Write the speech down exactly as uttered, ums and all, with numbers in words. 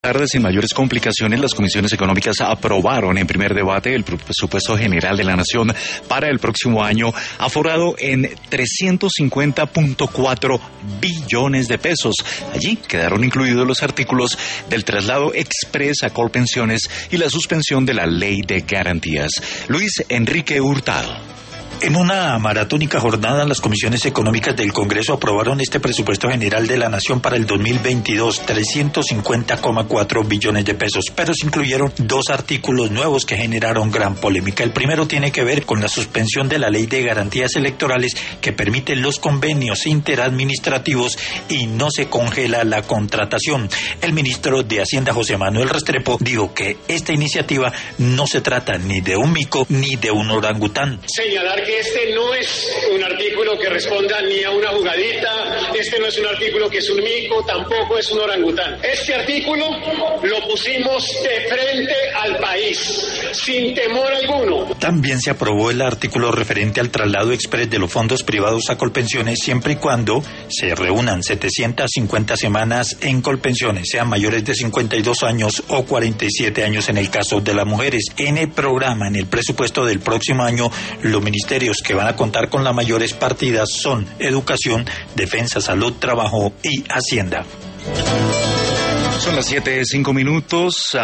tarde, sin mayores complicaciones, las comisiones económicas aprobaron en primer debate el presupuesto general de la Nación para el próximo año, aforado en trescientos cincuenta punto cuatro billones de pesos. Allí quedaron incluidos los artículos del traslado express a Colpensiones y la suspensión de la ley de garantías. Luis Enrique Hurtado. En una maratónica jornada, las comisiones económicas del Congreso aprobaron este presupuesto general de la Nación para el dos mil veintidós, trescientos cincuenta coma cuatro billones de pesos, pero se incluyeron dos artículos nuevos que generaron gran polémica. El primero tiene que ver con la suspensión de la ley de garantías electorales que permite los convenios interadministrativos y no se congela la contratación. El ministro de Hacienda, José Manuel Restrepo, dijo que esta iniciativa no se trata ni de un mico ni de un orangután. Señalar que este no es un artículo que responda ni a una jugadita, este no es un artículo que es un mico, tampoco es un orangután. Este artículo lo pusimos de frente al país, sin temor alguno. También se aprobó el artículo referente al traslado express de los fondos privados a Colpensiones, siempre y cuando se reúnan setecientas cincuenta semanas en Colpensiones, sean mayores de cincuenta y dos años o cuarenta y siete años en el caso de las mujeres. En el programa, en el presupuesto del próximo año, los ministerios que van a contar con las mayores partidas son Educación, Defensa, Salud, Trabajo y Hacienda. Son las siete, cinco minutos.